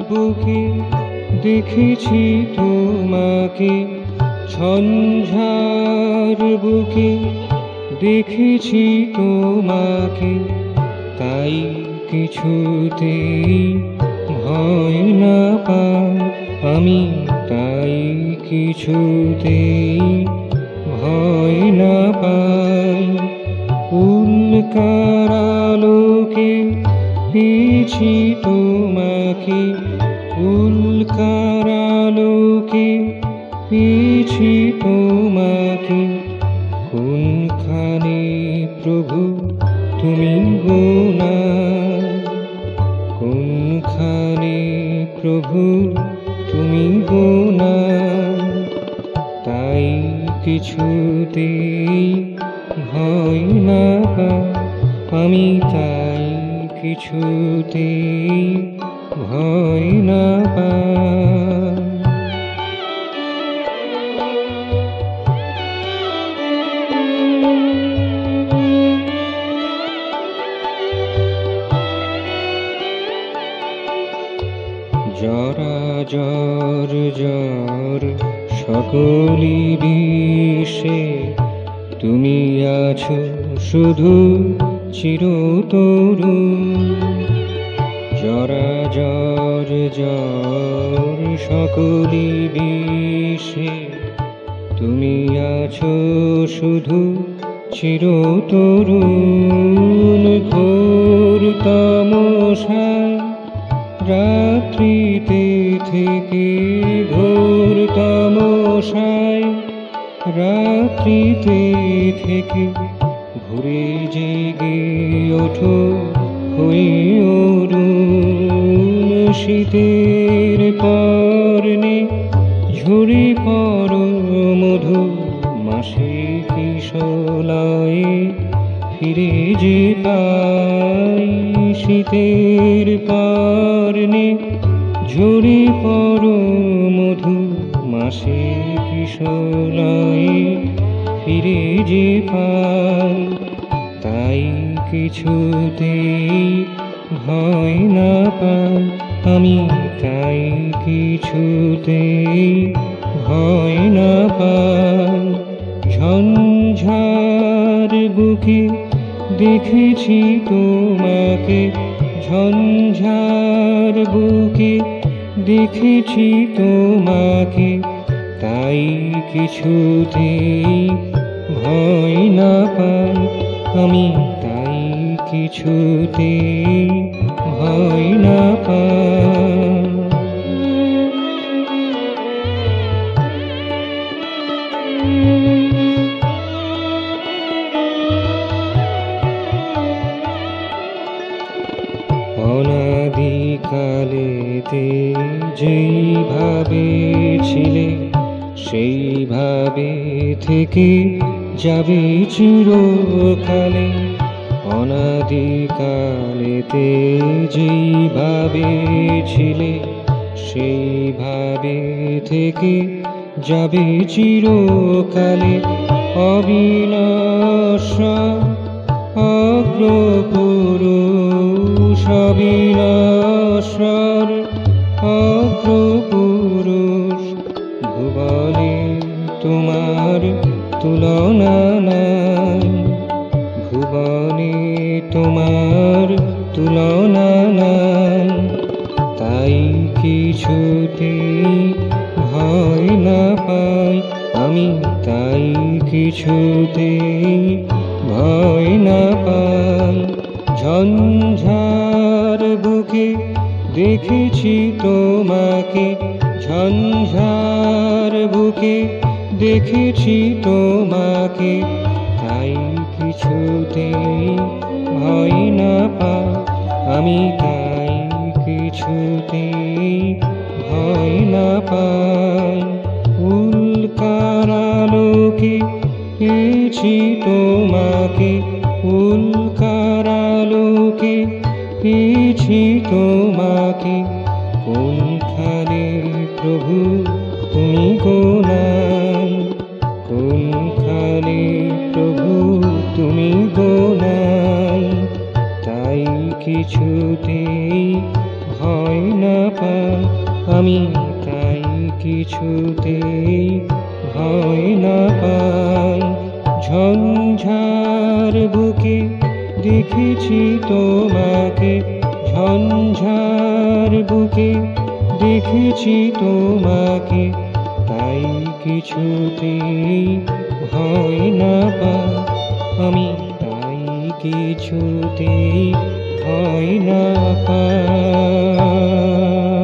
বুকে দেখেছি তোমাকে, ঝঞ্ঝার বুকে দেখেছি তোমাকে, তাই কিছুতেই ভয় না পাই আমি, তাই কিছুতেই ভয় না পাই। উল্কার আলোকে পেয়েছি তোমাকে, উল্কার আলোকে পেয়েছি তোমাকে, কোনখানে প্রভু তুমি গো না, কোনখানে প্রভু তুমি গো না, তাই কিছুতেই ভয় না পাই আমি, তাই কিছুতেই ভয় না পাই। জরাজর জ্বর সকলি বিষে তুমি আছো শুধু চিরতরুণ। জরাজর জ্বর সকলি বিষে তুমি আছো শুধু চিরতরুণ। ঘোর তামসায় রাত্রিতে থেকে, ঘোর তামসায় রাত্রিতে থেকে ঘুরে জেগে ওঠো হয়ে অরুণ। শীতের পর্ণে ঝরে পড়ো মধু মাসে কিশলয়ে ফিরে যে পাই। শীতের পর্ণে ঝরে পড়ো মধু মাসে কিশলয়ে ফিরে যে পাই, তাই কিছুতেই ভয় না পাই আমি, তাই কিছুতেই ভয় না পাই। ঝঞ্ঝার বুকে দেখেছি তোমাকে, ঝঞ্ঝার বুকে দেখেছি তোমাকে, তাই কিছুতেই ভয় না পাই আমি, তাই কিছুতেই ভয় না পাই। অনাদিকালেতে যেইভাবে ছিলে সেইভাবে থেকে যাবে চিরকালে। অনাদিকালেতে যেইভাবে ছিলে সেইভাবে থেকে যাবে চিরকালে। অবিনশ্বর অগ্রপুরুষ, অবিনশ্বর অগ্রপুরুষ, ভুবনে তোমার তুলনা নাই, ভুবনে তোমার তুলনা নাই, তাই কিছুতেই ভয় না পাই আমি, তাই কিছুতেই ভয় না পাই। ঝঞ্ঝার বুকে দেখেছি তোমাকে, ঝঞ্ঝার বুকে দেখেছি তোমাকে, তাই কিছুতেই ভয় না পাই আমি, তাই কিছুতেই ভয় না পাই। উল্কার আলোকে পেয়েছি তোমাকে, উল্কার আলোকে পেয়েছি তোমাকে, কোনখানে প্রভু তুমি গো নাই, কোনখানে প্রভু তুমি গো নাই, তাই কিছুতেই ভয় না পাই কিছুতেই ভয় না পাই। ঝঞ্ঝার বুকে দেখেছি তোমাকে, ঝঞ্ঝার বুকে দেখেছি তোমাকে, তাই কিছুতেই ভয় না পাই। আমি তাই কিছুতেই ভয় না পাই।